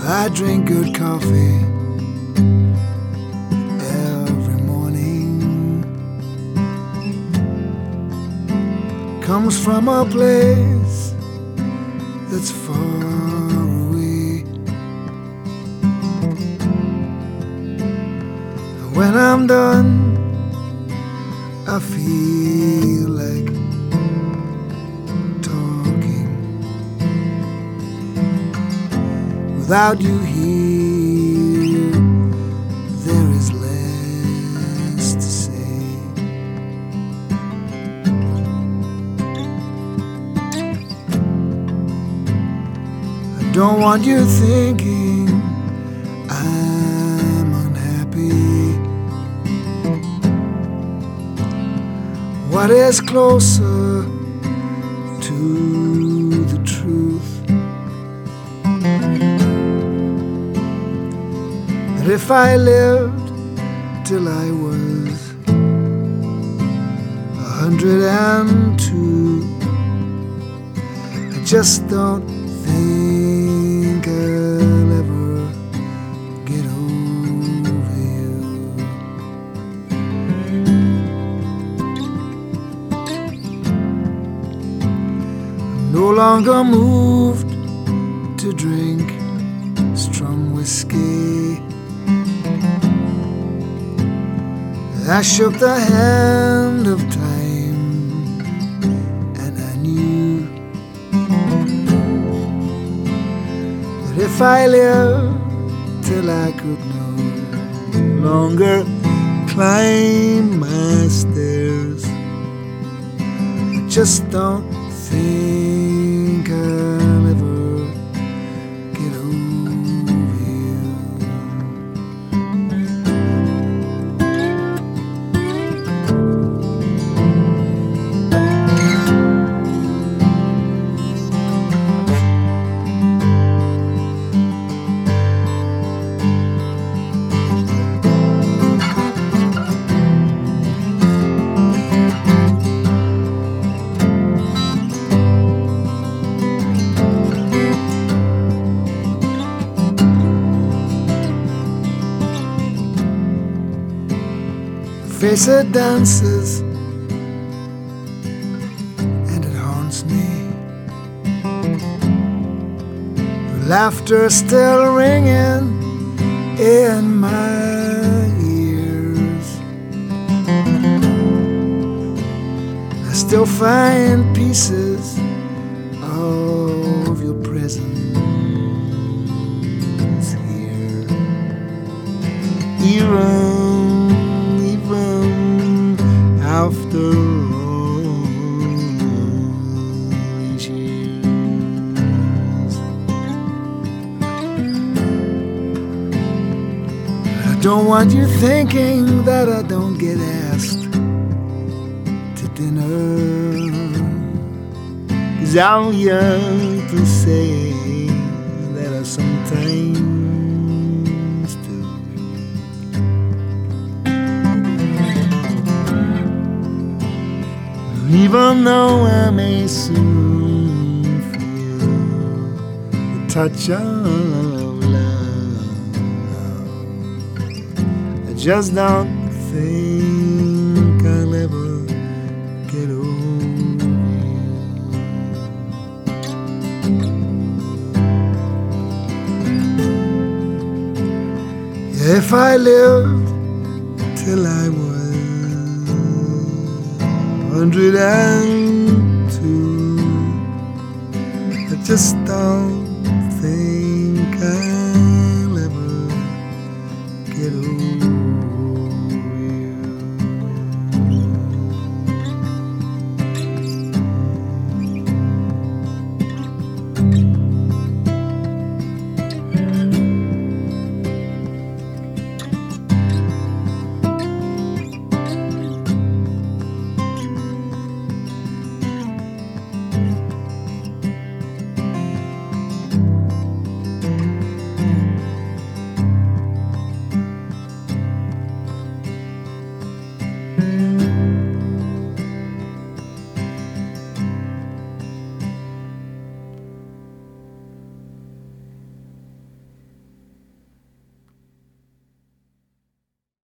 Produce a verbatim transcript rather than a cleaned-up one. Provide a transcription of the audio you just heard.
I drink good coffee every morning. Comes from a place that's far away. When I'm done, I feel like talking. Without you here, there is less to say. I don't want you thinking I'm unhappy. What is closer to the truth? That if I lived till I was a hundred and two, I just don't think I'll ever get over you. I'm no longer moved to drink strong whiskey. I shook the hand of time, and I knew that if I lived till I could no longer climb my stairs, I just don't think I'll ever get over you. Face it dances and it haunts me. The laughter still ringing in my ears. I still find pieces of your presence here. Even after all these years, I don't want you thinking that I don't get asked to dinner, 'cause I'm young to say that I sometimes do. Even though I may soon feel the touch of love, I just don't think I'll ever get over you. If I lived till I was hundred and two, I just don't think I'll ever get over you.